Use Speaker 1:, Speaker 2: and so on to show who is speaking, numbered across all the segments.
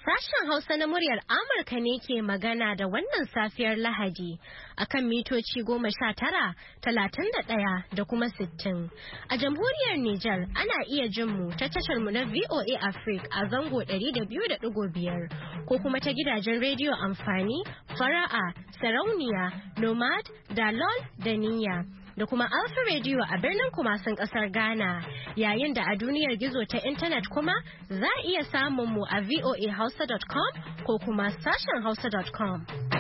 Speaker 1: Sashen Hausa na muryar Amurka ne ke magana da wannan safiyar Lahadi akan mitoci 19, 31 da kuma 60. A jamhuriyar Nijar ana iya jin mu ta tashar mu na VOA Africa a zango 200.5 ko kuma ta gidajen rediyo amfani, fara'a, sarauniya, nomad, dalol da niyya. Da kuma Alpha Radio a birnin Kumasin kasar Ghana, yayin da a duniyar gizo ta intanet kuma za a iya samun mu a voahausa.com ko kuma sashen hausa.com.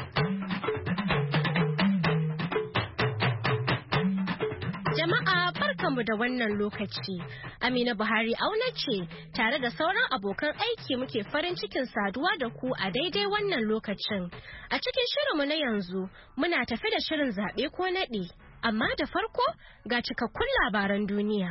Speaker 1: Jama'a barkanmu da wannan lokaci. Amina Buhari auna ce tare da sauran abokan aiki muke farin cikin saduwa da ku a daidai wannan lokacin. A cikin shirinmu na yanzu muna tafi da shirin zaɓe ko naɗi. Amma da farko ga cikakkun labaran duniya.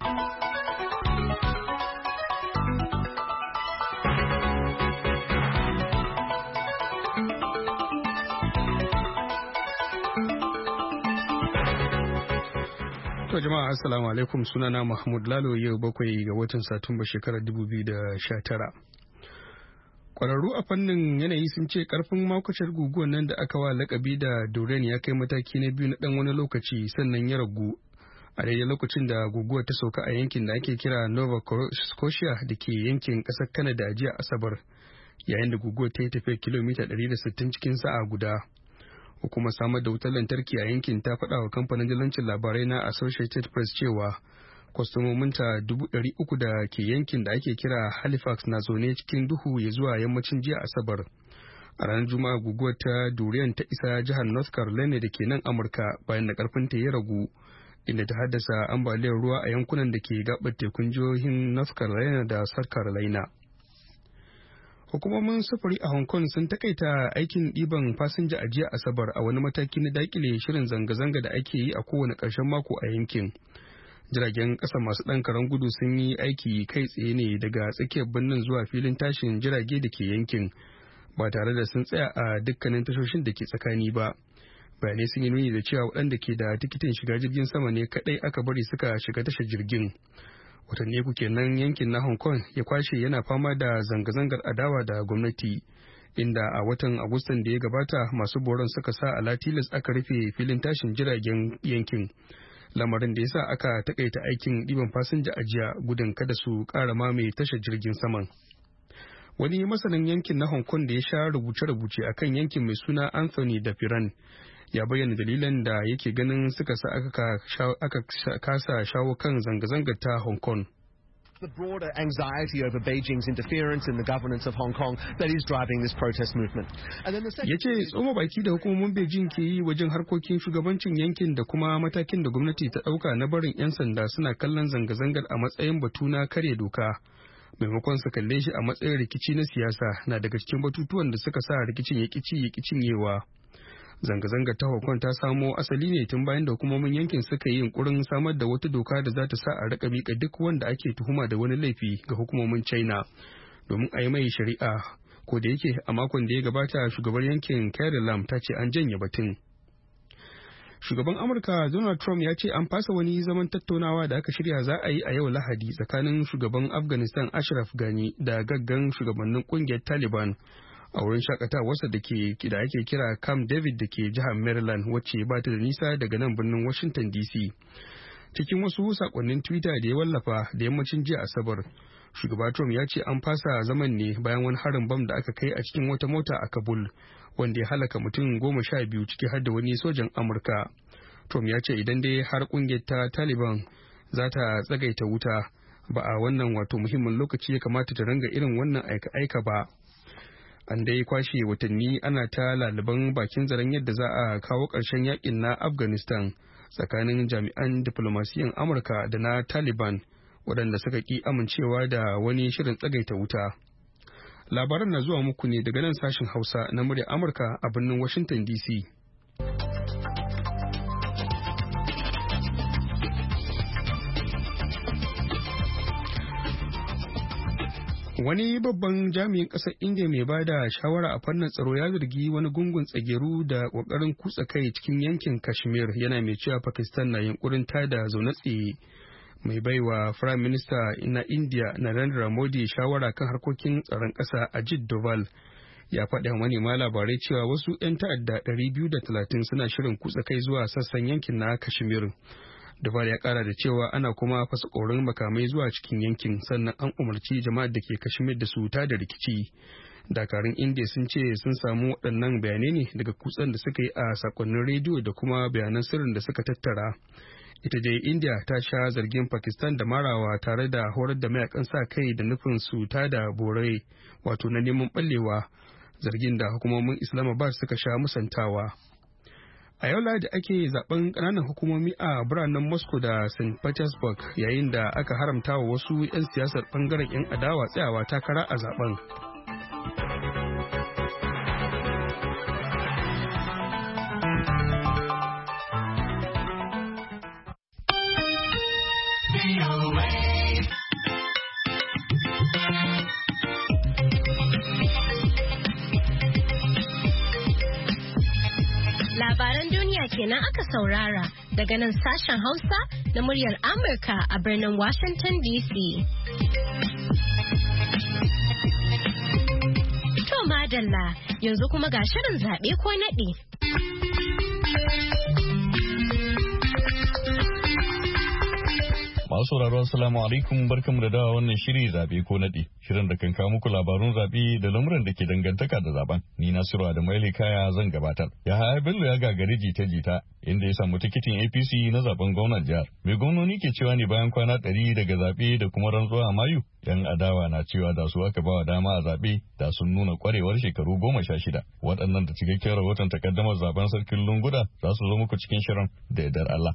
Speaker 2: To jama'a assalamu alaikum, sunana Mahmud Lalo, yau 7 ga watan Satumba shekarar 2019. Kwararru a fannin yanayi sun ce karfin makwacin guguwar nan da aka wa lakabi da Dorian ya kai mataki na biyu na dan wani lokaci sannan ya ragu a daidai lokacin da guguwar ta sauka a yankin da ake kira Nova Scotia da ke yankin kasar Canada a jiya Asabar, yayin da guguwar ta yi tafiyar kilomita 160 cikin sa'a guda. Hukumar samar da wutar lantarki a yankin ta faɗa wa kamfanin dillancin labarai na Associated Press cewa kwastomominta 300,000 da ke yankin da ake kira Halifax na zaune cikin duhu ya zuwa yammacin jiya Asabar. A ranar Juma'a guguwar ta Dorian ta isa jihar North Carolina da ke nan Amurka bayan da karfinta ya ragu, inda ta haddasa ambaliyar ruwa a yankunan da ke gabar tekun jihohin North Carolina da South Carolina. Hukumomin sufuri a Hong Kong sun takaita aikin ɗiban fasinja a jiya Asabar a wani mataki na dakile shirin zanga-zanga da ake yi a kowane ƙarshen mako a yankin. Jiragen ƙasa masu ɗan karen gudu sun yi aiki kai tsaye ne daga tsakiyar birnin zuwa filin tashin jirage da ke yankin ba tare da sun tsaya a dukkanin tashoshin da ke tsakani ba. Bayanai sun yi nuni da cewa waɗanda ke da tikitin shiga jirgin sama ne kaɗai aka bari suka shiga tashar jirgin. Watanni uku kenan yankin na Hong Kong ya kwashe yana fama da zanga-zangar adawa da gwamnati, inda a watan Agustan da ya gabata masu boron suka sa ala tilas aka rufe filin tashin jiragen yankin. Lamarin da ya sa aka takaita aikin ɗiban fasinja a jiya gudun kada su ƙara mamaye tashar jirgin saman. Wani masanin yankin na Hong Kong da ya sha rubuce-rubuce akan yankin mai suna Anthony da Firan ya bayyana dalilan da yake ganin suka sa aka kasa shawo kan zanga-zangar ta Hong Kong.
Speaker 3: The broader anxiety over Beijing's interference in the governance of Hong Kong that is driving this protest movement.
Speaker 2: Ya ce tsoma baki da hukumomin Beijing ke yi wajen harkokin shugabancin yankin da kuma matakin da gwamnati ta ɗauka na barin 'yan sanda suna kallon zanga-zangar a matsayin batu na karya doka, maimakon su kalle shi a matsayin rikici na siyasa, na daga cikin batutuwan da suka sa rikicin ya ƙi cinyewa. Zanga-zangar ta Hong Kong ta samo asali ne tun bayan da hukumomin yankin suka yi yunkurin samar da wata doka da za ta sa a rika miƙa duk wanda ake tuhuma da wani laifi ga hukumomin China domin a yi mai shari'a, ko da yake a makon da ya gabata shugabar yankin Carrie Lam ta ce an janye batun. Shugaban Amurka Donald Trump ya ce an fasa wani zaman tattaunawa da aka shirya za a yi a yau Lahadi tsakanin shugaban Afghanistan Ashraf Ghani da gaggan shugabannin kungiyar Taliban a wurin shakatawarsa da ake kira Camp David da ke jihar Maryland, wacce ba ta da nisa daga nan birnin Washington DC. Cikin wasu sakonnin Twitter da ya wallafa da yammacin jiya Asabar, shugaba Trump ya ce an fasa zaman ne bayan wani harin bam da aka kai a cikin wata mota a Kabul wanda ya halaka mutum 12 ciki har da wani sojan Amurka. Trump ya ce idan dai har kungiyar ta Taliban za ta tsagaita wuta, ba a wannan wato muhimmin lokaci ya kamata ta ranga irin wannan aika-aika ba. An dai kwashe watanni ana ta laliban bakin zaren yadda za a kawo ƙarshen yakin na Afghanistan tsakanin jami'an diflomasiyan Amurka da na Taliban waɗanda suka ƙi amincewa da wani shirin tsagaita wuta. Labaran na zuwa muku ne daga nan sashen Hausa na muryar Amurka a birnin Washington DC. Wani babban jami'in ƙasar India mai ba da shawara a fannin tsaro ya zargi wani gungun tsageru da ƙoƙarin kutsa kai cikin yankin Kashmir, yana mai cewa Pakistan na yunkurin tada zaune tsaye mai baiwa Prime Minister na India Narendra Modi shawara kan harkokin tsaron ƙasa Ajit Doval ya faɗi wa manema labarai cewa wasu 'yan ta'adda 230 suna shirin kutsa kai zuwa sassan yankin na Kashmir. Doval ya ƙara da cewa ana kuma fasa ƙorin makamai zuwa cikin yankin, sannan an umarci jama'ar da ke Kashmir da su da rikici. Dakarun India sun ce sun samu waɗannan bayanai ne daga kutsen da suka yi a sakonnin rediyo da kuma bayanan sirrin da suka tattara. Ita dai India ta sha zargin Pakistan da marawa tare da horar da mayakan sa kai da nufin su da borai wato na neman ɓallewa, zargin da hukumomin Islamabad suka sha musantawa. A yau Lahadi ake zaben ƙananan hukumomi a biranen Moscow da St. Petersburg, yayin da aka haramta wa wasu 'yan siyasar ɓangaren 'yan adawa tsayawa takara a zaben.
Speaker 1: Labaran duniya kenan aka saurara daga nan sashen Hausa na muryar Amurka a birnin Washington DC. To madalla, yanzu kuma ga shirin zaɓe ko naɗi.
Speaker 4: Masu sauraro assalamu alaikum, barkamu da dawa wannan shiri zabe ko nadi, shirin da kan kawo muku labarun zabe da lamuran da ke dangantaka da zaben. Ni Nasiru Adamu Kaya zan gabatar. Yahaya Bello ya gagari jita-jita inda ya samu tikitin APC na zaben gwamnan jihar. Mai gwamnoni ke cewa ne bayan kwana 100 daga zabe da kuma rantsuwa a Mayu, yan adawa na cewa da su aka bawa dama a zabe da sun nuna kwarewar shekaru 16. Waɗannan da cikakken rahoton takaddamar zaben sarkin Lunguda za su zo muku cikin shirin da yardar Allah.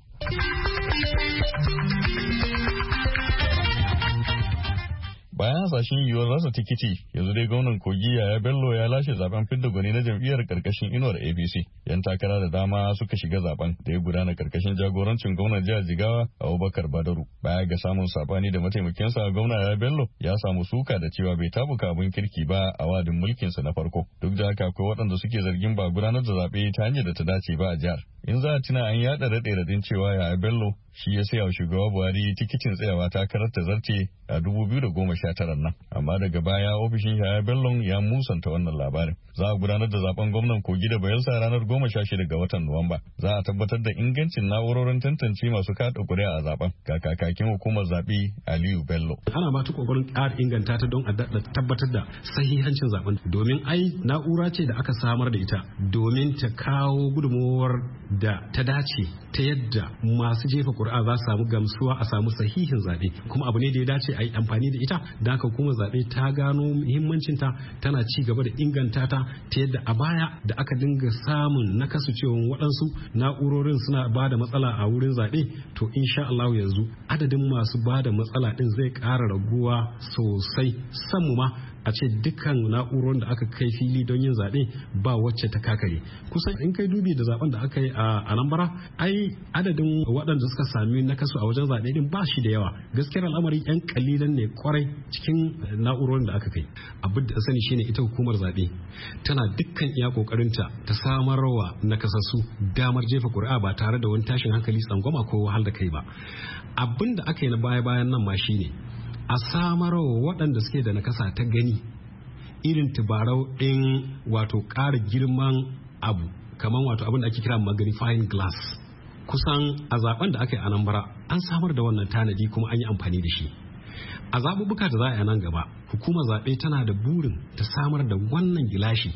Speaker 4: Bayan hasashen yiwuwar rasa tikiti, yanzu dai gwamnan Kogi Yahaya Bello ya lashe zaben fidda gwani na jam'iyyar karkashin inuwar APC. Yan takara da dama suka shiga zaben da ya gudana karkashin jagorancin gwamnan jihar Jigawa Abubakar Badaru. Baya ga samun sabani da mataimakinsa, gwamna Yahaya Bello ya samu suka da cewa bai tabuka abin kirki ba a wadin mulkinsa na farko. Duk da haka akwai waɗanda suke zargin ba gudanar da zaɓe ta hanyar da ta dace ba a jihar. In za a tuna an yaɗa raɗe-raɗin cewa Yahaya Bello shi ya saya wa shugaba Buhari tikitin tsayawa takarar ta zarce a 2019 nan. Amma daga baya ofishin Yahaya Bello ya musanta wannan labarin. Za a gudanar da zaben gwamnan Kogi da Bayelsa ranar 16 ga watan Nuwamba. Za a tabbatar da ingancin na'urorin tantance masu kaɗa ƙuri'a a zaben. Ga kakakin hukumar zaɓe Aliyu Bello.
Speaker 5: Ana ma ta kokarin ƙara inganta ta don a tabbatar da sahihancin zaben. Domin ai na'ura ce da aka samar da ita domin ta kawo gudunmawar da ta dace ta yadda masu jefa ƙuri'a za su samu gamsuwa a samu sahihin zaɓe, kuma abu ne da ya dace a yi amfani da ita. Da haka kuma zaɓe ta gano muhimmancinta, tana ci gaba da inganta ta yadda a baya da aka dinga samun nakasu cewa waɗansu na'urorin suna ba da matsala a wurin zaɓe, to insha Allah yanzu adadin masu ba da matsala ɗin zai ƙara raguwa sosai. Sanmu ma a ce dukkan na'urorin da aka kai fili don yin zaɓe ba wacce ta kakare. Kusan in kai dubi da zaben da aka yi a Anambra, ai adadin waɗanda suka sami nakasu a wajen zaɓe din ba shi da yawa. Gaskiyar al'amari yan kalilan ne kwarai cikin na'urorin da aka kai. Abin da sani shine ita hukumar zaɓe tana dukkan iya kokarinta ta samarwa nakasassu damar jefa ƙuri'a ba tare da wani tashin hankali, tsangwama ko wahal da kai ba. Abin da aka yi na baya-bayan nan ma shine a samarwa waɗanda suke da nakasa ta gani irin tubarau ɗin wato ƙara girman abu, kamar wato abin da ake kira magnifying glass. Kusan a zaben da aka yi a Anambra an samar da wannan tanadi kuma an yi amfani da shi. A zaɓuɓɓuka da za a yi nan gaba, hukumar zaɓe tana da burin ta samar da wannan gilashi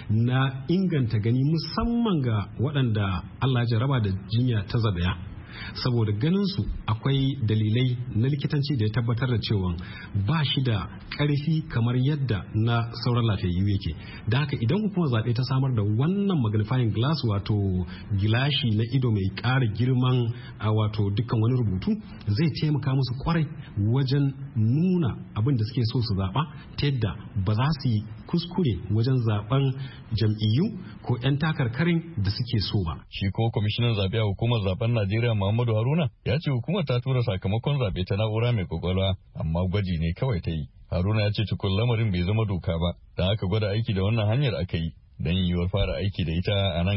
Speaker 5: na inganta gani musamman ga waɗanda Allah ya jaraba da jinya ta zabaya. Saboda ganin su akwai dalilai na likitanci da ya tabbatar da cewa ba shi da ƙarfi kamar yadda na sauran lafiyayyu yake. Da haka idan hukumar zaɓe ta samar da wannan magnifying glass wato gilashi na ido mai ƙara girman wato dukkan wani rubutu, zai taimaka musu kwarai wajen nuna abin da suke so su zaɓa ta yadda ba za su yi kuskure wajen zaben jam'iyyu ko 'yan takarkarin da suke so ba.
Speaker 4: Shi ko kwamishinan zaɓe a hukumar zaben Najeriya Muhammadu Haruna ya ce hukumar ta tura sakamakon zaɓe ta na'ura mai kwakwalwa amma gwaji ne kawai ta yi. Haruna ya ce tukun lamarin bai zama doka ba, da aka gwada aiki da wannan hanyar aka yi don yiwuwar fara aiki da ita a nan gaba.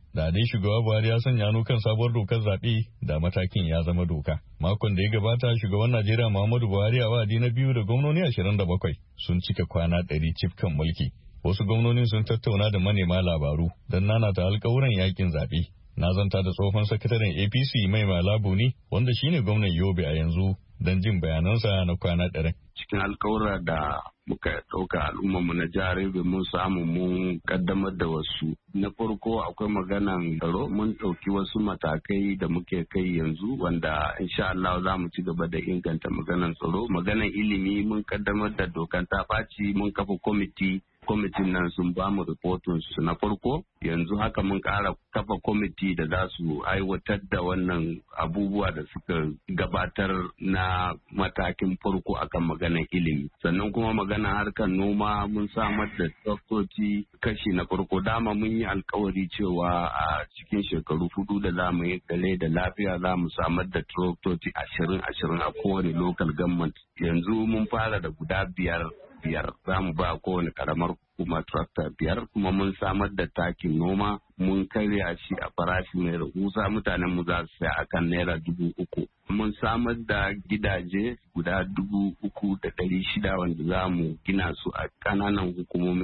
Speaker 4: Da dai shugaba Buhari ya sanya hannu kan sabuwar dokar zaɓe da matakin ya zama doka. Makon da ya gabata shugaban Najeriya Muhammadu Buhari a wa'adi na biyu da gwamnoni 27 sun cika kwana 100 cif kan mulki. Wasu gwamnonin sun tattauna da manema labaru don nanata alkawuran yakin zaɓe. Na zanta da tsohon sakataren APC Mai Malabo ne wanda shine gwamnan Yobe a yanzu don jin bayanansa na kwana 100.
Speaker 6: Cikin alkawura da muka ɗauka al'ummarmu na jihar Yobe mun samu mun kaddamar da wasu. Na farko akwai maganan tsaro, mun ɗauki wasu matakai da muke kai yanzu wanda insha Allah za mu ci gaba da inganta maganan tsaro. Maganan ilimi mun kaddamar da dokan ta ɓaci, mun kafa kwamitin nan sun ba mu rahoton su na farko. Yanzu haka mun ƙara kafa kwamiti da za su aiwatar da wannan abubuwa da suka gabatar na matakin farko akan maganar ilimi. Sannan kuma maganar harkar noma mun samar da tsaftoci kashi na farko. Dama mun yi alkawari cewa a cikin shekaru 4 da za mu yi kale da lafiya za mu samar da tsaftoci 20 a kowane local government. Yanzu mun fara da guda biyar za mu ba kowane karamar hukuma tractor 5 kuma mun samar da takin noma mun karya shi a farashi mai rahusa mutanen mu za su saya akan naira 3,000. Mun samar da gidaje guda 3,600 wanda za mu gina su a kananan hukumomi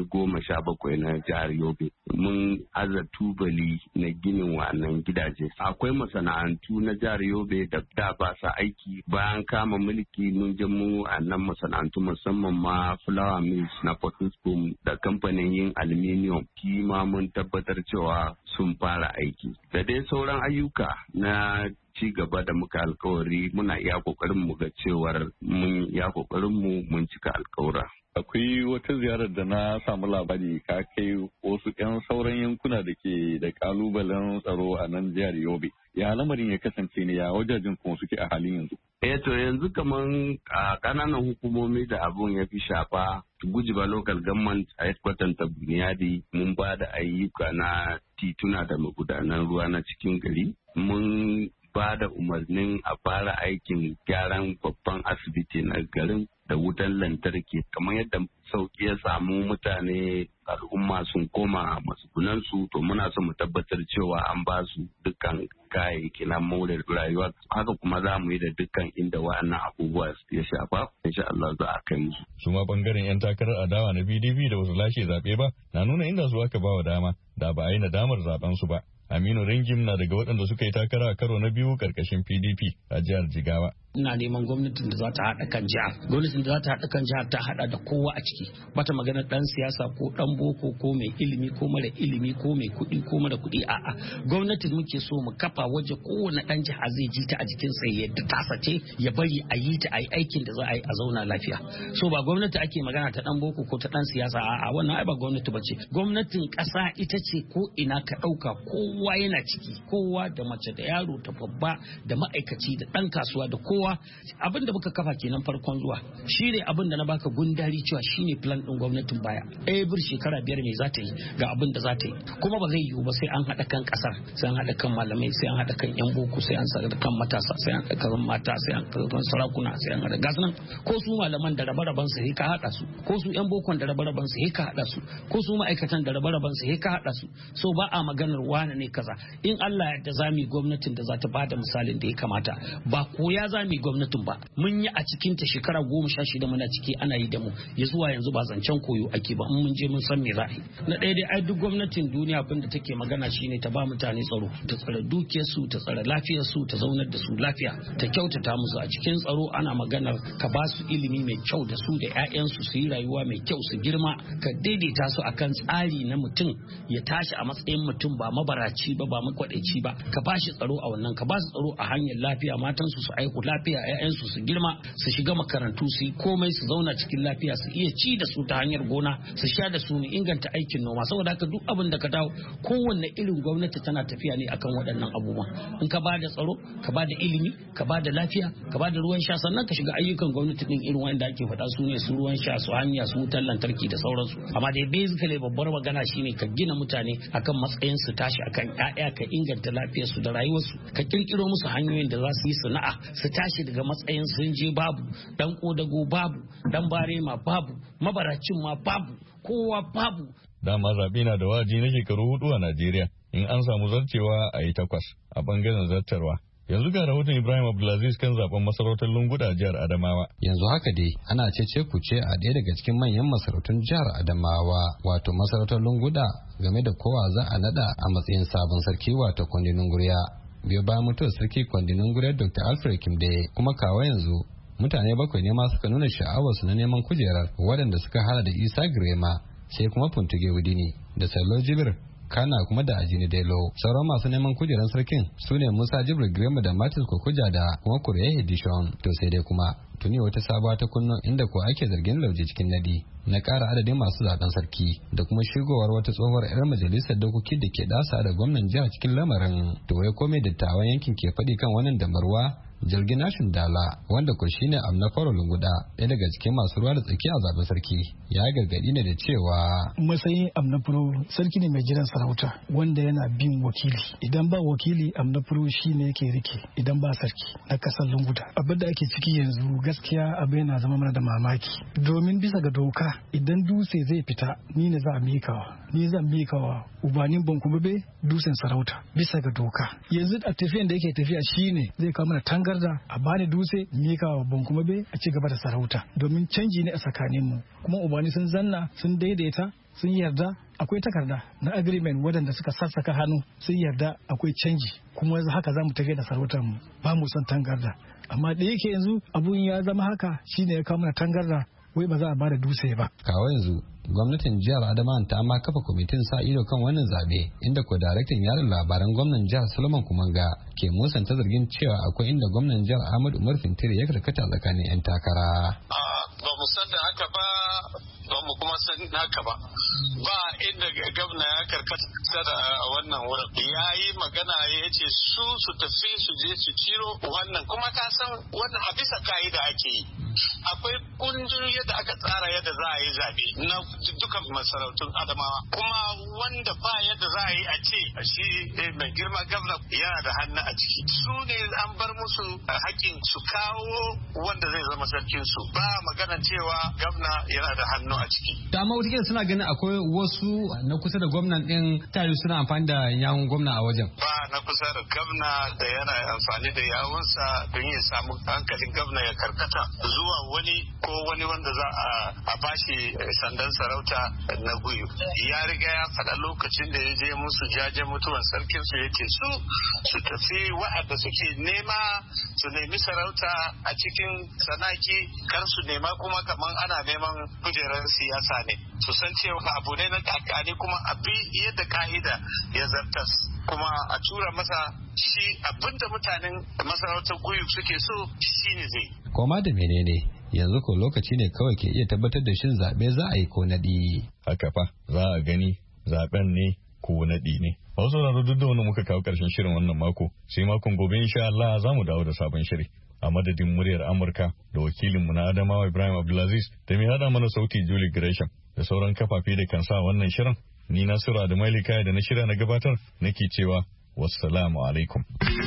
Speaker 6: 17 na jihar Yobe. Mun aza tubali na ginin wannan gidaje. Akwai masana'antu na jihar Yobe da ba sa aiki bayan kama mulki mun je mu a nan masana'antu musamman ma flour mills na Potoskum da kamfanin yin aluminium kima mun tabbatar cewa sun fara aiki. Da dai sauran ayyuka na ci gaba da muka alkawari muna iya kokarin mu ga cewar mun iya kokarin mu mun cika alkawura.
Speaker 4: Akwai wata ziyarar da na samu labari ka kai wasu 'yan sauran yankuna da ke da kalubalen tsaro a nan jihar Yobe. Ya lamarin ya kasance ne ya wajajen kuma suke a halin yanzu?
Speaker 6: To yanzu kaman a kananan hukumomi da abun ya fi shafa Gujiba local government a headquarter ta Buniyadi mun ba da ayyuka na tituna da magudanan ruwa na cikin gari. Mun ba da umarnin a fara aikin gyaran babban asibiti na garin da wutan lantarki kamar yadda sauki ya samu mutane al'umma sun koma matsugunansu to muna so mu tabbatar cewa an ba su dukkan kayayyaki na more rayuwa haka kuma za mu yi da dukkan inda wa'annan abubuwa ya shafa insha Allah za a kai musu.
Speaker 4: Su ma bangaren 'yan takarar adawa na PDP da wasu lashe zaɓe ba na nuna inda su aka ba wa dama da ba a yi nadamar zaben su ba. Aminu Ringim na daga waɗanda suka yi takara a karo na biyu karkashin PDP a jihar Jigawa.
Speaker 7: Ina neman gwamnatin da za ta haɗa kan jihar. Gwamnatin da za ta haɗa kan jihar ta haɗa da kowa a ciki. Bata magana ɗan siyasa ko ɗan boko ko mai ilimi ko mara ilimi ko mai kuɗi ko mara kuɗi a'a. Gwamnatin muke so mu kafa waje kowane ɗan jiha zai ji ta a jikinsa yadda tasa ce ya bari a yi ta a yi aikin da za a yi a zauna lafiya. So ba gwamnati ake magana ta ɗan boko ko ta ɗan siyasa a'a wannan ai ba gwamnati ba ce. Gwamnatin ƙasa ita ce ko ina ka ɗauka kowa yana ciki kowa da mace da yaro da babba da ma'aikaci da ɗan kasuwa da kowa abin da muka kafa kenan farkon zuwa shine abin da na baka gundari cewa shine plan din gwamnatin baya bir shekara 5 me za ta yi ga abin da za ta yi kuma ba zai yiwu ba sai an haɗa kan ƙasar sai an haɗa kan malamai sai an haɗa kan yan boko sai an haɗa kan matasa sai an haɗa kan mata sai an haɗa kan sarakuna sai an haɗa gasu nan ko su malaman da rabe-raben su ka haɗa su ko su yan bokon da rabe-raben su ka haɗa su ko su ma'aikatan da rabe-raben su ka haɗa su so ba a maganar wane ne kaza in Allah ya yarda zami gwamnatin da za ta bada misalin da ya kamata ba koya zami gwamnatin ba mun yi a cikin ta shekara 16 muna ciki ana yi da mu ya zuwa yanzu ba zancen koyo ake ba in mun je mun san me za a yi na ɗaya dai ai duk gwamnatin duniya abin da take magana shine ta ba mutane tsaro ta tsare dukiyar su ta tsare lafiyar su ta zaunar da su lafiya ta kyautata musu a cikin tsaro ana maganar ka ba su ilimi mai kyau da su da 'ya'yansu su yi rayuwa mai kyau su girma ka daidaita su akan tsari na mutum ya tashi a matsayin mutum ba mabaraci ba ba makwadaici ba ka ba shi tsaro a wannan ka ba su tsaro a hanyar lafiya matan su aiku lafiya 'ya'yansu su girma su shiga makarantu su yi komai su zauna cikin lafiya su iya ci da su ta hanyar gona su sha da su ne inganta aikin noma saboda haka duk abin da ka dawo kowanne irin gwamnati tana tafiya ne akan waɗannan abubuwa in ka ba da tsaro ka ba da ilimi ka ba da lafiya ka ba da ruwan sha sannan ka shiga ayyukan gwamnati din irin wanda ake faɗa su ne su ruwan sha su hanya su wutar lantarki da sauransu amma dai basically babbar magana shine ka gina mutane akan matsayin su tashi akan 'ya'ya ka inganta lafiyar su da rayuwarsu ka kirkiro musu hanyoyin da za su yi sana'a su tashi daga matsayin sun je babu dan kodago babu dan barema babu mabaracin ma babu kowa babu.
Speaker 4: Dama zaɓe na da wa'adi na shekaru 4 a Najeriya in an samu zarcewa a yi 8 a bangaren zartarwa. Yanzu ga rahoton Ibrahim Abdulaziz kan zaben masarautar Lunguda a jihar Adamawa.
Speaker 8: Yanzu haka dai ana cece kuce a ɗaya daga cikin manyan masarautun jihar Adamawa wato masarautar Lunguda game da kowa za a nada a matsayin sabon sarki wato Kwandinin Gurya. Biyo bayan mutuwar sarki Kwandinin Gurya Dr. Alfred Kimde kuma kawo yanzu mutane 7 ne ma suka nuna sha'awarsu na neman kujerar waɗanda suka hada da Isa Girema sai kuma Funtuge Wudini da Sallo Jibir kana kuma da Ajini Delo. Sauran masu neman kujerar sarkin su ne Musa Jibril Girma da Martins Kokuja da kuma Kureye Edishon. To sai dai kuma tuni wata sabuwa ta kunno inda ko ake zargin lauje cikin nadi na ƙara adadin masu zaben sarki da kuma shigowar wata tsohuwar 'yar majalisar dokoki da ke dasa da gwamnan jihar cikin lamarin. To wai komai dattawan yankin ke faɗi kan wannan damarwa jirgin nashin dala wanda ko shine amna faro lunguda ɗaya daga cikin masu ruwa da tsaki a zaben sarki ya gargadi ne da cewa
Speaker 9: matsayin amna faro sarki ne mai jiran sarauta wanda yana bin wakili idan ba wakili amna faro shine yake rike idan ba sarki na kasar lunguda. Abin da ake ciki yanzu gaskiya abin yana zama mana da mamaki domin bisa ga doka idan dutse zai fita ni ne za a mikawa ubanin bankumabe dutsen sarauta bisa ga doka. Yanzu a tafiyan da yake tafiya shine zai kawo mana tangarda a bani dutse mika wa bankumabe a ci gaba da sarauta domin canji ne a tsakaninmu kuma ubani sun zanna sun daidaita sun yarda akwai takarda na agreement waɗanda suka sassaka hannu sun yarda akwai canji kuma haka za mu tafi da sarautar mu ba mu son tangarda amma da yake yanzu abun ya zama haka shine ya kawo mana tangarda wai ba za a bada dutse ba.
Speaker 8: Kawo yanzu gwamnatin jihar Adamawa ta ma kafa kwamitin sa ido kan wannan zabe inda ko daraktan yaran labaran gwamnan jihar Solomon Kumanga ke musanta zargin cewa akwai inda gwamnan jihar Ahmad Umar Fintiri ya karkata tsakanin 'yan takara.
Speaker 10: Ba mu san da haka ba mu kuma san haka ba inda gwamna ya karkata da wannan wurin ya yi magana ya ce su tafi su je su ciro wannan kuma ka san wannan a bisa ka'ida ake yi akwai kungiyoyi yadda aka tsara yadda za a yi zabe na dukkan masarautun Adamawa kuma wanda ba yadda za a yi a ce shi mai girma gwamna yana da hannu a ciki su ne an bar musu hakkin su kawo wanda zai zama sarkin su ba magana cewa gwamna yana da hannu a ciki.
Speaker 8: Dama wata suna ganin akwai wasu na kusa da gwamnan din tayi suna amfani da yawun gwamna a wajen.
Speaker 10: Ba na kusa da gwamna da yana amfani da yawunsa don ya samu hankalin gwamna ya karkata zuwa wani ko wani wanda za a bashi sandan sarauta na guyu. Ya riga ya faɗa lokacin da ya je musu jajen mutuwan sarkin su yake su tafi wa'anda suke nema su nemi sarauta a cikin sanaki kar su nema kuma kaman ana neman kujerar siyasa ne su san cewa abu ne na kakani kuma abi yadda ka'ida ya zartas kuma a tura masa shi abinda mutanen masarautar guyu suke so shine zai
Speaker 8: koma da menene yanzu ko lokaci ne kawai ke iya tabbatar da shin zaɓe za a yi ko naɗi.
Speaker 4: Haka fa za a gani zaɓen ne ko naɗi ne. Wasu sauraro duk da wani muka kawo ƙarshen shirin wannan mako sai makon gobe insha Allah za mu dawo da sabon shiri. A madadin muryar Amurka da wakilinmu na Adamawa Ibrahim Abdulaziz da mai hada mana sauti Julie Gresham da sauran kafafe da kan sa wannan shirin ni Nasiru Adamaili Kaya da na shirya na gabatar nake cewa wassalamu alaikum.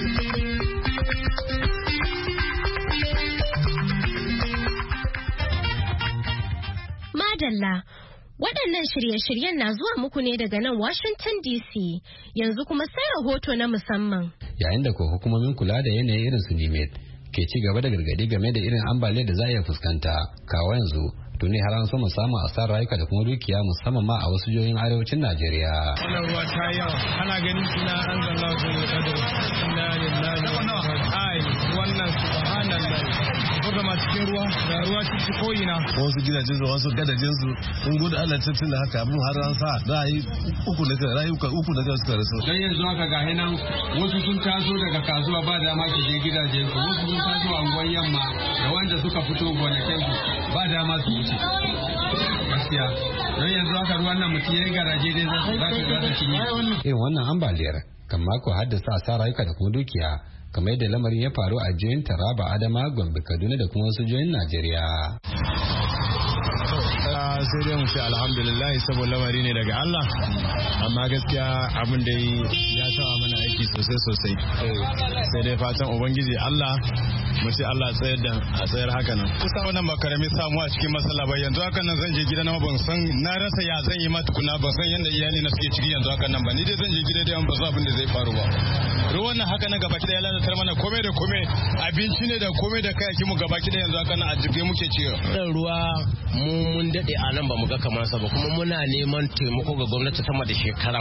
Speaker 1: Madalla, waɗannan shirye-shiryen na zuwa muku ne daga nan Washington DC yanzu kuma sai rahoto na musamman.
Speaker 8: Yayin da ko hukumomin kula da yanayin irin su NIMET ke ci gaba da gargadi game da irin ambaliyar da za a iya fuskanta, kawo yanzu tuni har an so mu samu asarar rayuka da kuma dukiya musamman ma a wasu jihohin arewacin Najeriya.
Speaker 11: Wannan ruwa ta yawa, ana ganin suna an zalla su ne kadar. Inna lillahi wa inna ilaihi wannan subhanallah. Buga ma cikin ruwa, da ruwa cikin koyina.
Speaker 12: Wasu gidajen su, wasu gadajen su, sun gudu Allah tun da haka abin har an sa ra'ayi rayuka uku da suka rasu.
Speaker 13: Dan yanzu haka ga hinan wasu sun taso daga kasuwa ba dama su je gidajen su, wasu sun taso a unguwar yamma da wanda suka fito gonakin su ba dama su wuce. Gaskiya don yanzu haka ruwan nan mutum ya yi garaje dai za ta cinye.
Speaker 8: Irin wannan ambaliyar kan mako haddasa asara rayuka da kuma dukiya kamar yadda lamarin ya faru a jihohin Taraba, Adama, Gombe, Kaduna da kuma wasu jihohin Najeriya.
Speaker 11: gaskiya sai dai mu ce alhamdulillah saboda lamari ne daga Allah, amma gaskiya abin da ya tawa mana aiki sosai sai dai fatan ubangiji Allah mu ce Allah tsayar haka nan. Kusa wannan ba karami samu a cikin matsala ba, yanzu haka nan zan je gida na ban san na rasa ya zan yi matukuna, ban san yadda iyali na suke ciki yanzu haka nan ba, ni dai zan je gida dai ban san abin da zai faru ba. Ruwan nan haka nan gabaki da ya lalatar mana komai da komai, abinci ne da komai da kayakin mu gabaki da yanzu haka nan a jirgin muke ciwo.
Speaker 14: Wannan ruwa mun dade a nan ba mu ga kamar sa ba, kuma muna neman taimako ga gwamnati sama da shekara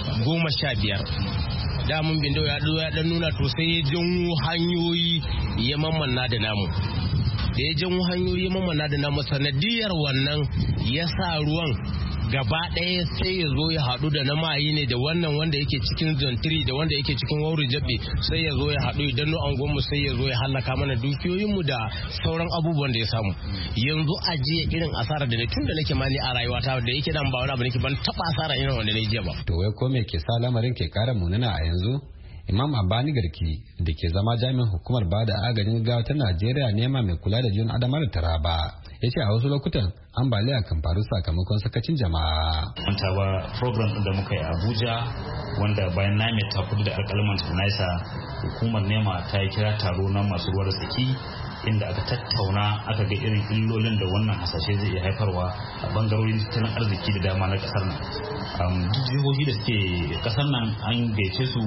Speaker 14: 15. Da mun bindo ya dan nuna to sai ya janwo hanyoyi ya mamanna da namu. Da ya janwo hanyoyi ya mamanna da namu, sanadiyar wannan ya sa ruwan gaba ɗaya sai ya zo ya haɗu da na mayi ne da wannan wanda yake cikin zantiri da wanda yake cikin wauri jabe, sai ya zo ya haɗu idan no angonmu sai ya zo ya halaka mana dukiyoyinmu da sauran abubuwan da ya samu. Yanzu a jiya irin asara da ne tun da nake mani a rayuwata da yake dan ba wani abu nake ban taɓa asara irin wanda ne jiya ba.
Speaker 8: To wai ko me ke sa lamarin ke ƙara munana a yanzu? Imam Abani Garki da ke zama jami'in hukumar bada agajin gaggawa ta Najeriya nema mai kula da jiyon Adama da Taraba ya ce a wasu lokutan ambaliya kan faru sakamakon sakacin jama'a.
Speaker 15: Manta ba program din da muka yi Abuja wanda bayan NIMET ta kudu da alƙalman tunaisa hukumar nema ta yi kira taro na masu ruwa da tsaki inda aka tattauna aka ga irin illolin da wannan hasashe zai iya haifarwa a bangarorin tattalin arziki da dama na kasar nan. Duk jihohi da suke kasar nan an gaice su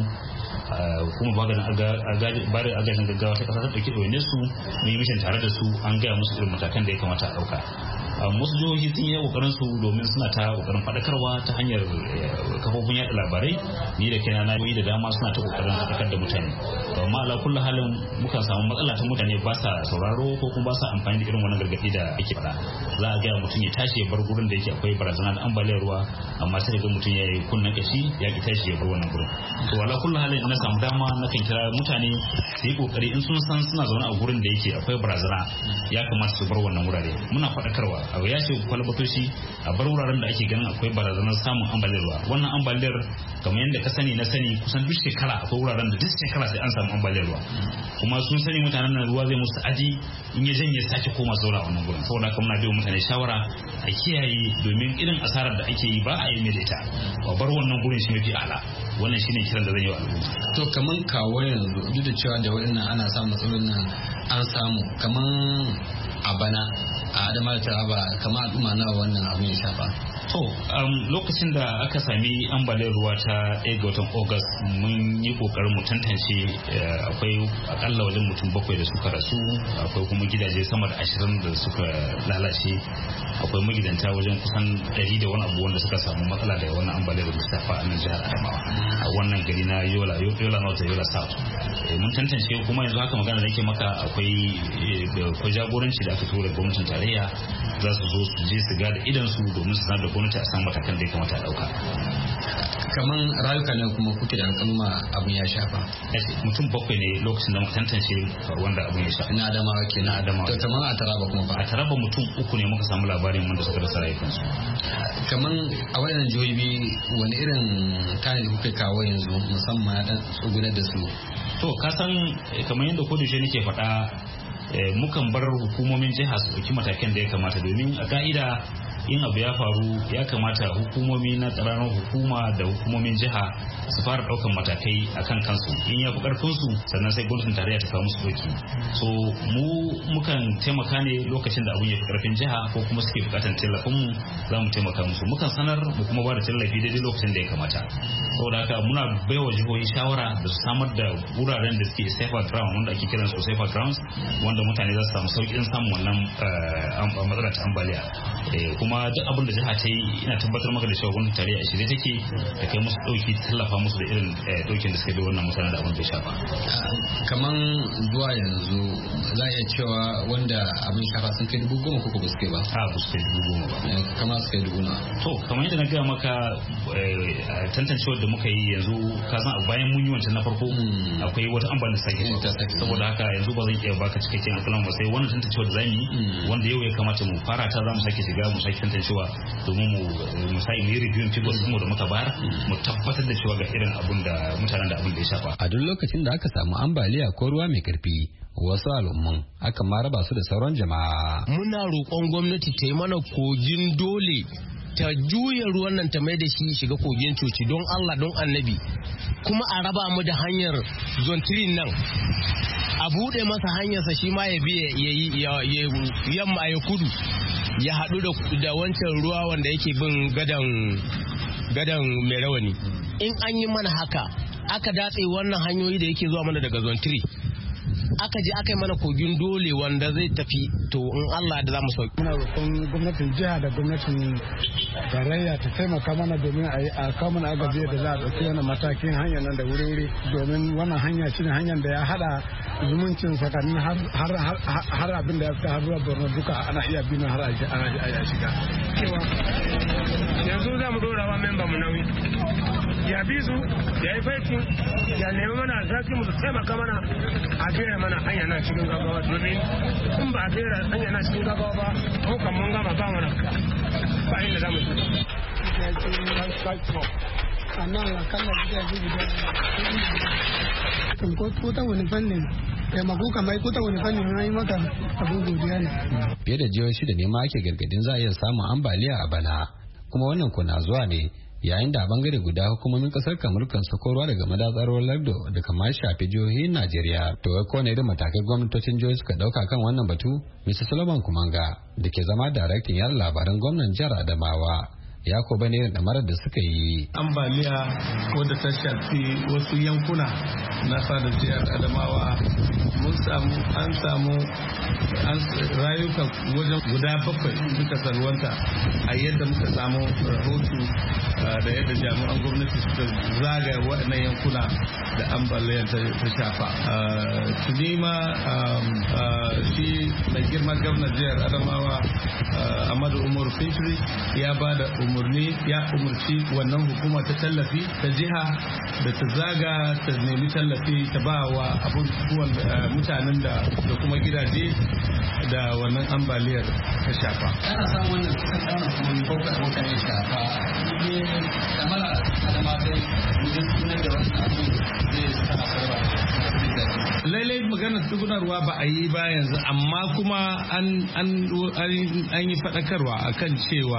Speaker 15: kuma bari agajin gaggawa ta kasa ta ɗauki ɗauke su mun yi mishin tare da su an gaya musu irin matakan da ya kamata a ɗauka. Wasu jihohi sun yi kokarin su domin suna ta kokarin faɗakarwa ta hanyar kafofin yaɗa labarai, ni da kaina na yi da dama suna ta kokarin faɗakar da mutane, amma ala kullu halin mukan samu matsala ta mutane ba sa sauraro ko kuma ba sa amfani da irin wannan gargaɗi da ake faɗa. Za a gaya mutum ya tashi ya bar gurin da yake akwai barazana da ambaliyar ruwa, amma sai ga mutum ya yi kunnen kashi ya ki tashi ya bar wannan gurin. To ala kullu halin na samu dama na kan kira mutane su yi kokari in sun san suna zaune a gurin da yake akwai barazana ya kamata su bar wannan wurare. Muna faɗakarwa abu ya ce kwalbatoci a bar wuraren da ake ganin akwai barazanar samun ambaliyar ruwa. Wannan ambaliyar kamar yadda ka sani na sani kusan duk shekara akwai wuraren da duk shekara sai an samu ambaliyar ruwa, kuma sun sani mutanen nan ruwa zai musu aji in ya janye sake koma zaura a wannan gurin. Saboda haka muna bai mutane shawara a kiyaye domin irin asarar da ake yi ba a yi mai da ita, a bar wannan gurin shi mafi ala. Wannan shine kiran da zan yi wa al'umma.
Speaker 8: To kaman kawo yanzu duk da cewa da waɗannan ana samun matsalolin nan an samu kaman a bana a Adama da Taraba kamar al'umma nawa wannan abin ya shafa?
Speaker 15: To lokacin da aka sami ambaliyar ruwa ta 1 ga watan August mun yi kokarin mu tantance akwai akalla wajen mutum 7 da suka rasu, akwai kuma gidaje sama da 20 da suka lalace, akwai magidanta wajen kusan 100 da wani abu wanda suka samu matsala da wannan ambaliyar da ta faru a nan jihar Adamawa a wannan gari na Yola North da Yola South. Mun tantance kuma yanzu haka magana da nake maka akwai jagoranci da aka tura gwamnatin tarayya za su zo su je su ga da idan su domin su sanar da gwamnati a san matakan da ya kamata a dauka.
Speaker 8: Kaman rayuka ne kuma kuke da alƙaluma abin ya shafa?
Speaker 15: Mutum 7 ne lokacin da muka tantance wanda abin ya shafa.
Speaker 8: Na Adamawa ke na Adamawa. To kaman a Taraba kuma ba?
Speaker 15: A Taraba mutum 3 ne muka samu labarin wanda suka rasa rayukansu.
Speaker 8: Kaman a wayannan jihohi wani irin tanadi kuka kawo yanzu musamman dan tsugunar da su?
Speaker 15: To ka san kamar yadda ko da shi nake faɗa mukan bar hukumomin jiha su ɗauki matakan da ya kamata, domin a ka'ida in abu ya faru ya kamata hukumomi na ƙaramin hukuma da hukumomin jiha su fara ɗaukan matakai akan kansu. In ya fi ƙarfinsu sannan sai gwamnatin tarayya ta kawo musu ɗauki. So mu mukan taimaka ne lokacin da abun ya fi ƙarfin jiha ko kuma suke buƙatar tallafin mu za mu taimaka musu. Mukan sanar mu kuma ba da tallafi daidai lokacin da ya kamata. Saboda haka muna baiwa jihohi shawara da su samar da wuraren da suke safer ground wanda ake kiran su safer grounds wanda mutane za su samu sauƙin samun wannan matsalar ta ambaliya. Kuma duk abin da jiha ta yi ina tabbatar maka da cewa gwamnatin tarayya a shirye take da kai musu ɗauki tallafa musu da irin ɗaukin da suka bi wannan mutanen da abin da ya shafa.
Speaker 8: Kaman zuwa yanzu za a iya cewa wanda abin shafa sun kai 10,000 ko ba su kai ba?
Speaker 15: Ba su kai 10,000 ba.
Speaker 8: Kamar su kai 10,000.
Speaker 15: To kamar yadda na gaya maka tantancewar da muka yi yanzu ka san bayan mun yi wancan na farko akwai wata ambalin sake saboda haka yanzu ba zan iya baka cikakken alƙalan ba sai wannan tantancewar da zamu yi wanda yau ya kamata mu fara ta zamu sake shiga mu sake tantancewa domin mu sai mu review figures mu da muka bayar mu tabbatar da cewa ga irin abun da mutanen da abun da ya shafa.
Speaker 8: A duk lokacin da aka samu ambaliya ko ruwa mai karfi wasu al'umman akan ma raba su da sauran jama'a.
Speaker 14: Muna roƙon gwamnati ta yi mana kogin dole ta juya ruwan nan ta mai da shi shiga kogin coci don Allah don annabi kuma a raba mu da hanyar zontirin nan a buɗe masa hanyarsa shi ma ya biya yamma ya kudu ya haɗu da wancan ruwa wanda yake bin gadan mai rawani. In an yi mana haka aka datse wannan hanyoyi da yake zuwa mana daga zontiri aka je aka yi mana kogin dole wanda zai tafi to in Allah da za mu sauki.
Speaker 9: Muna roƙon gwamnatin jiha da gwamnatin tarayya ta taimaka mana domin a kawo mana agaji da za a ɗauki wannan matakin hanyar nan da wuri-wuri domin wannan hanya shine hanyar da ya haɗa zumuncin tsakanin har abin da ya fita har zuwa Borno duka ana iya binin har a shiga.
Speaker 16: Yanzu za mu ɗora wa memba mu nauyi. Ya bi su ya yi faikin ya nemi mana zaki mu taimaka mana a gera mana hanya nan cikin gaggawa domin in ba a gera hanya nan cikin gaggawa ba mu kan mun gama ba mana ba inda za mu ci.
Speaker 9: Amma akalla gidaje ko ta wani fannin taimako kamar ko ta wani fannin na yi maka abin godiya ne.
Speaker 8: Fiye da jihohi shida ne ma ake gargadin za a iya samun ambaliya a bana kuma wannan kuna zuwa ne yayin da a bangare guda hukumomin kasar kamar kan sako ruwa daga madatsar lardo da kamar shafi jihohin Najeriya. To wai kowane irin matakai gwamnatocin jihohi suka dauka kan wannan batu? Mr. Solomon Kumanga da ke zama daraktan yada labaran gwamnan jihar Adamawa ya ko bane da marar da suka yi.
Speaker 17: Ambaliya wadda ta shafi wasu yankuna na fadar jihar Adamawa an samu rayuka wajen guda 7 suka salwanta a yadda muka samu rahoto da yadda jami'an gwamnati suka zagaya waɗannan yankuna da ambaliyar ta shafa. Tuni ma shi mai girma gwamnan jihar Adamawa Ahmadu Umaru Fintiri ya ba da ya umarci wannan hukuma ta tallafi ta jiha da ta zaga ta nemi tallafi ta ba wa abubuwan mutanen da kuma gidaje da wannan ambaliyar ta shafa.
Speaker 18: Ana samun wannan cikin ɗanar kuma bakwai mutane shafa ne kamar adama dai wajen tunar da wasu abu zai sa sarwa.
Speaker 17: Lailai maganar tsugunarwa ba a yi ba yanzu amma kuma an yi faɗakarwa akan cewa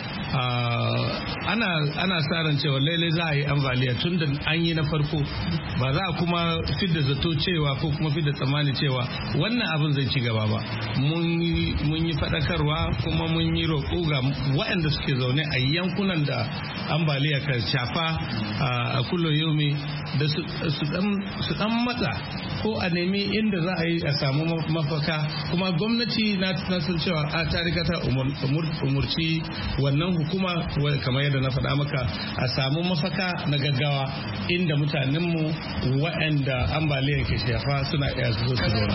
Speaker 17: ana sa ran cewa lailai za a yi ambaliya tun da an yi na farko ba za a kuma fidda zato cewa ko kuma fidda tsammani cewa wannan abin zai ci gaba ba. Mun yi faɗakarwa kuma mun yi roƙo ga waɗanda suke zaune a yankunan da ambaliya kan shafa a kullum yomi da su ɗan matsa ko a nemi inda za a yi a samu mafaka kuma gwamnati na san cewa ta riga ta umurci wannan hukuma kamar yadda na faɗa maka a samu mafaka na gaggawa inda mutanenmu waɗanda ambaliyar ke shafa suna iya su zauna.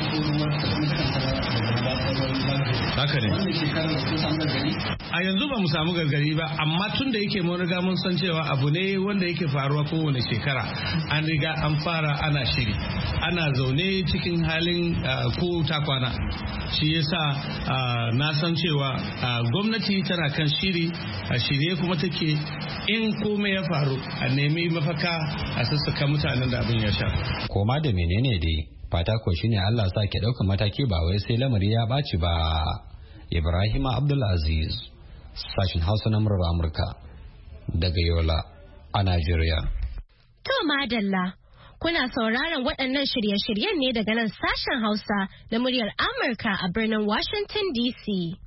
Speaker 17: Haka ne. A yanzu ba mu samu gargari ba amma tun da yake mun riga mun san cewa abu ne wanda yake faruwa kowane shekara an riga an fara ana shiri ana zaune cikin halin ko ta kwana shi yasa na san cewa gwamnati tana kan shiri a shirye kuma take in komai ya faru a nemi mafaka a sassaka mutanen da abin ya sha.
Speaker 8: Koma da menene dai fata ko shine Allah sa ke ɗaukar mataki ba wai sai lamari ya ɓaci ba. Ibrahim Abdulaziz sashin Hausa na murar Amurka daga Yola a Najeriya.
Speaker 1: To madalla kuna sauraron waɗannan shirye-shiryen ne daga nan sashen Hausa na muryar Amurka a birnin Washington DC.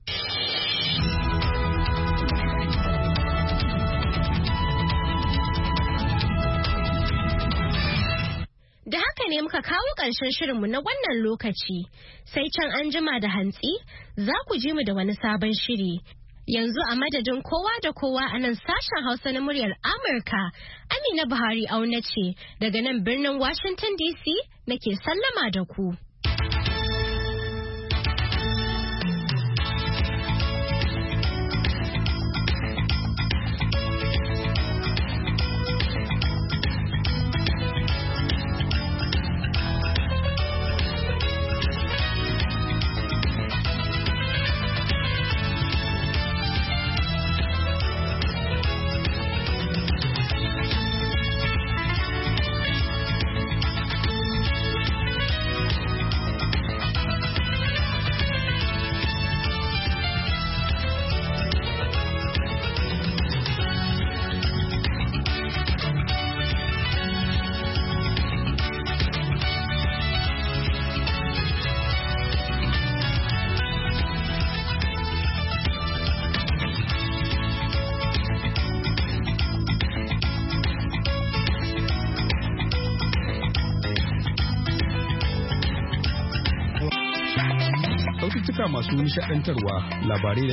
Speaker 1: Da haka ne muka kawo ƙarshen shirinmu na wannan lokaci, sai can an jima da hantsi za ku ji mu da wani sabon shiri. Yanzu a madadin kowa da kowa a nan sashen Hausa na muryar Amurka, Amina Buhari auna ce daga nan birnin Washington DC nake sallama da ku.
Speaker 2: masu nishaɗantarwa, labarai